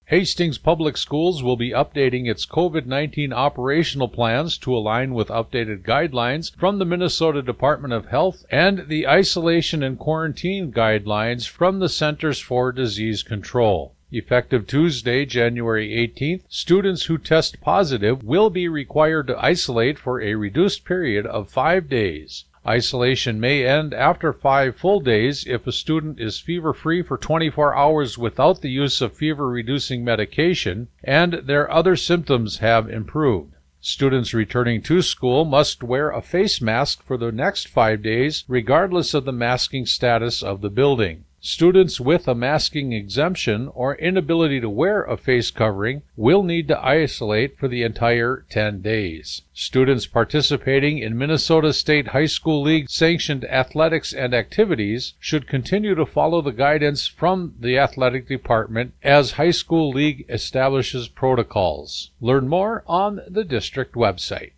Hastings Public Schools will be updating its COVID-19 operational plans to align with updated guidelines from the Minnesota Department of Health and the isolation and quarantine guidelines from the Centers for Disease Control. Effective Tuesday, January 18th, students who test positive will be required to isolate for a reduced period of 5 days. Isolation may end after 5 full days if a student is fever-free for 24 hours without the use of fever-reducing medication and their other symptoms have improved. Students returning to school must wear a face mask for the next 5 days, regardless of the masking status of the building. Students with a masking exemption or inability to wear a face covering will need to isolate for the entire 10 days. Students participating in Minnesota State High School League sanctioned athletics and activities should continue to follow the guidance from the athletic department as High School League establishes protocols. Learn more on the district website.